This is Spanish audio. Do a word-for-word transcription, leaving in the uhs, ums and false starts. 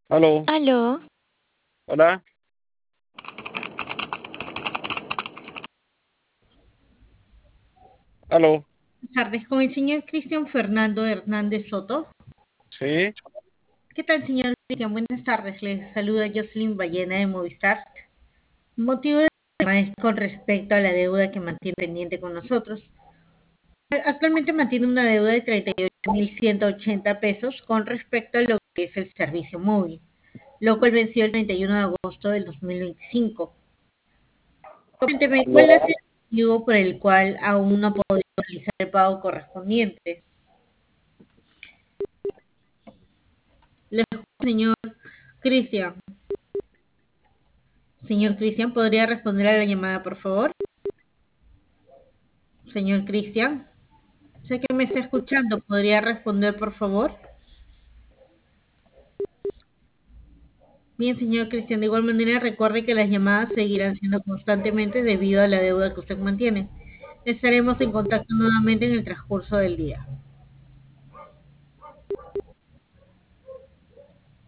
Aló, Aló, hola, aló, Buenas tardes, con el señor Cristian Fernando Hernández Soto. sí, ¿Qué tal, señor Cristian? Buenas tardes, les saluda Jocelyn Ballena de Movistar. El motivo de la llamada es con respecto a la deuda que mantiene pendiente con nosotros. Actualmente mantiene una deuda de treinta y ocho mil ciento ochenta pesos con respecto a lo que es el servicio móvil, lo cual venció el treinta y uno de agosto del dos mil veinticinco. Cuénteme, ¿cuál es ya, el motivo por el cual aún no ha podido realizar el pago correspondiente? Le escucho, señor Cristian. Señor Cristian, ¿podría responder a la llamada, por favor? Señor Cristian, sé que me está escuchando. ¿Podría responder, por favor? Bien, señor Cristian, de igual manera recuerde que las llamadas seguirán siendo constantemente debido a la deuda que usted mantiene. Estaremos en contacto nuevamente en el transcurso del día.